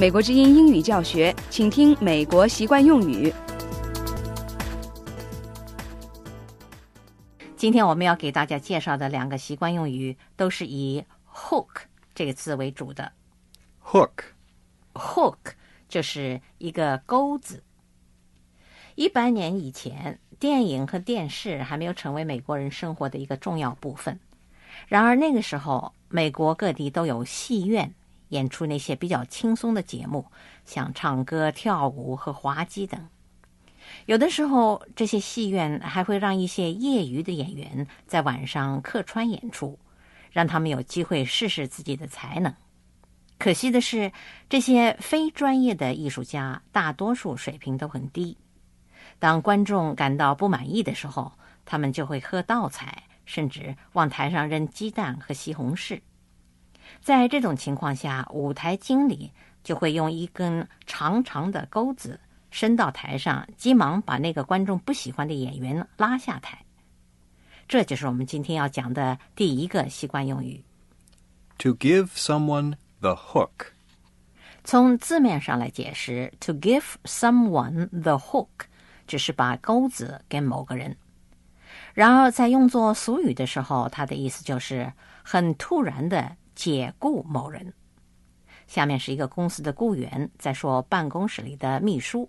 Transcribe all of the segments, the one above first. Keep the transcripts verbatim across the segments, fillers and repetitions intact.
美国之音英语教学，请听美国习惯用语。 今天我们要给大家介绍的两个习惯用语都是以 hook 这个字为主的。 Hook Hook 就是一个钩子。一百年以前，电影和电视还没有成为美国人生活的一个重要部分。然而那个时候，美国各地都有戏院演出那些比较轻松的节目，像唱歌、跳舞和滑稽等。有的时候，这些戏院还会让一些业余的演员在晚上客串演出，让他们有机会试试自己的才能。可惜的是，这些非专业的艺术家大多数水平都很低。当观众感到不满意的时候，他们就会喝倒彩，甚至往台上扔鸡蛋和西红柿。在这种情况下，舞台经理就会用一根长长的钩子伸到台上，急忙把那个观众不喜欢的演员拉下台。这就是我们今天要讲的第一个习惯用语。 To give someone the hook. 从字面上来解释， to give someone the hook 只是把钩子给某个人。然而在用作俗语的时候，它的意思就是很突然的解雇某人。下面是一个公司的雇员在说办公室里的秘书。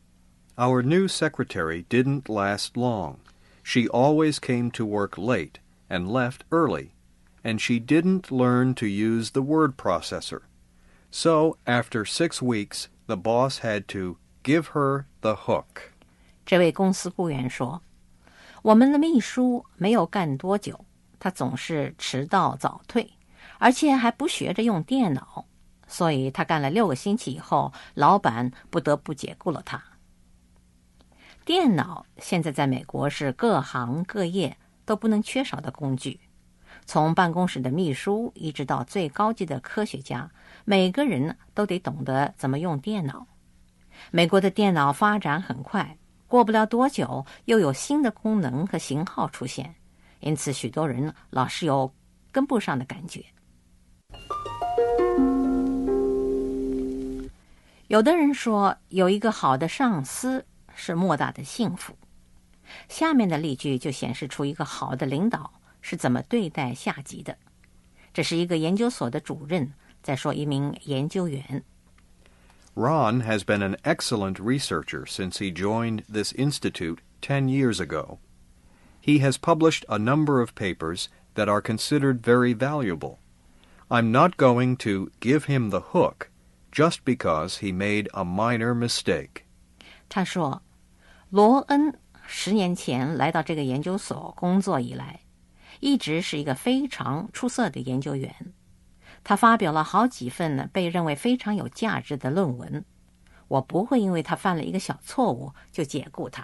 Our new secretary didn't last long. She always came to work late and left early, and she didn't learn to use the word processor. So, after six weeks, the boss had to give her the hook. 这位公司雇员说，我们的秘书没有干多久，她总是迟到早退，而且还不学着用电脑，所以她干了六个星期以后，老板不得不解雇了她。电脑现在在美国是各行各业都不能缺少的工具，从办公室的秘书一直到最高级的科学家，每个人都得懂得怎么用电脑。美国的电脑发展很快，过不了多久又有新的功能和型号出现，因此许多人老是有跟不上的感觉。有的人说，有一个好的上司是莫大的幸福。下面的例句就显示出一个好的领导是怎么对待下级的。这是一个研究所的主任在说一名研究员。 Ron has been an excellent researcher since he joined this institute ten years ago. He has published a number of papers that are considered very valuable. I'm not going to give him the hook just because he made a minor mistake. 他说，罗恩十年前来到这个研究所工作以来，一直是一个非常出色的研究员。他发表了好几份被认为非常有价值的论文。我不会因为他犯了一个小错误就解雇他。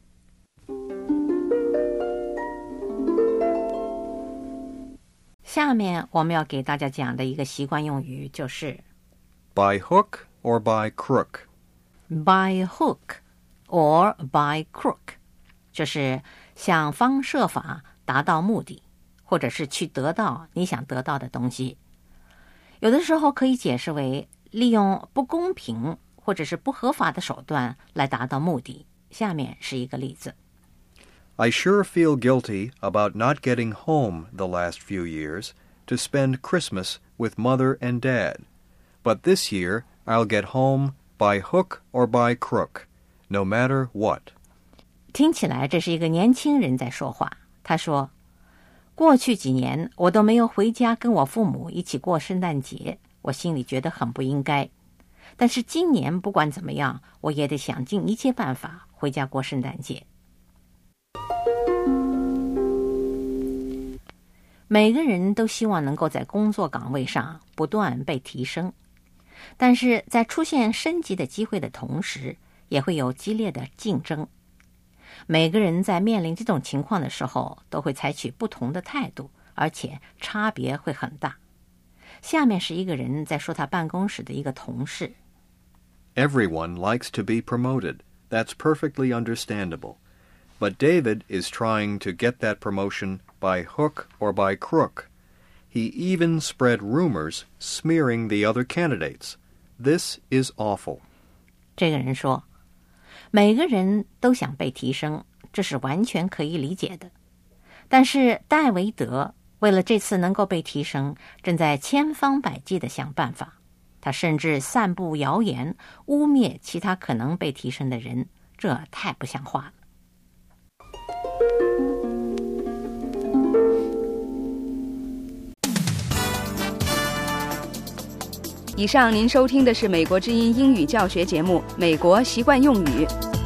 下面我们要给大家讲的一个习惯用语就是 By hook or by crook. by hook or by crook， 就是想方设法达到目的，或者是去得到你想得到的东西。有的时候可以解释为利用不公平或者是不合法的手段来达到目的。下面是一个例子。 I sure feel guilty about not getting home the last few years to spend Christmas with Mother and Dad. But this year, I'll get home by hook or by crook, no matter what. 听起来这是一个年轻人在说话。他说，过去几年我都没有回家跟我父母一起过圣诞节，我心里觉得很不应该。但是今年不管怎么样，我也得想尽一切办法回家过圣诞节。每个人都希望能够在工作岗位上不断被提升，但是在出现升级的机会的同时，也会有激烈的竞争。每个人在面临这种情况的时候，都会采取不同的态度，而且差别会很大。下面是一个人在说他办公室的一个同事。 Everyone likes to be promoted. That's perfectly understandable. But David is trying to get that promotion by hook or by crook. He even spread rumors smearing the other candidates. This is awful. 这个人说，每个人都想被提升，这是完全可以理解的。但是戴维德为了这次能够被提升，正在千方百计地想办法。他甚至散布谣言，污蔑其他可能被提升的人，这太不像话了。 以上您收听的是美国之音英语教学节目《美国习惯用语》。